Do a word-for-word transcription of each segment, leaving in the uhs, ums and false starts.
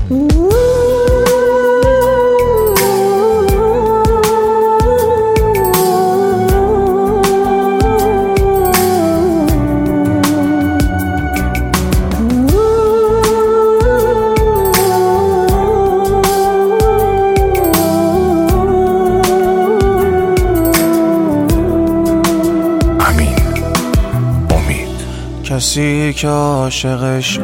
کسی که عاشقش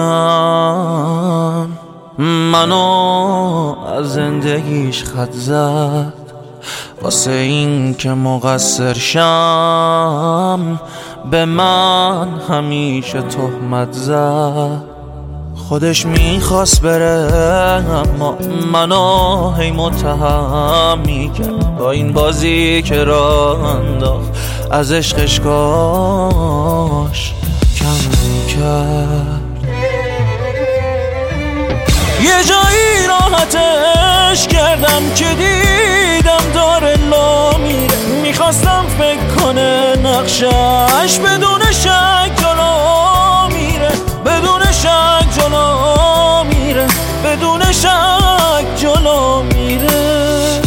بودم منو از زندگیش خط زد، واسه این که مقصر شم به من همیشه تهمت زد. خودش میخواست بره اما منو هی متهم میکرد، با این بازی که راه انداخت از عشقش کاش کم میکرد. یه جایی راحتش کردم که دیدم داره لا میره، میخواستم فکر کنه نقشش بدون شک جلو میره، بدون شک جلو میره، بدون شک جلو میره.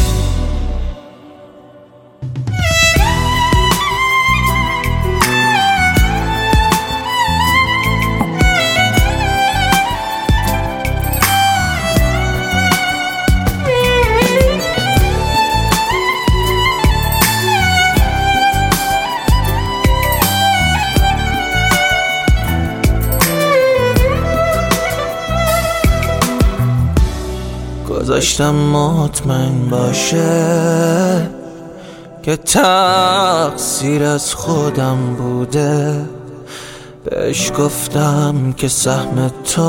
گذاشتم مطمئن باشه که تقصیر از خودم بوده، بهش گفتم که سهم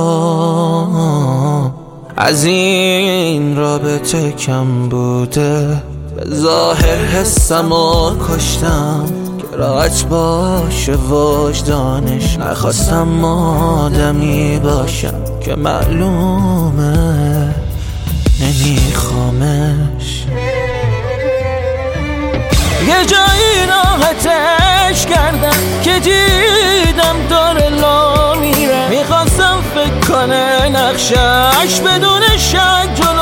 تو از این رابطه کم بوده. به ظاهر حسمو کشتم که راحت باشه وجدانش، نخواستم آدمی باشم که معلومه نمیخوامش. یه جایی راحتش کردم که دیدم داره لا میره، میخواستم فکر کنه نقشش بدون شک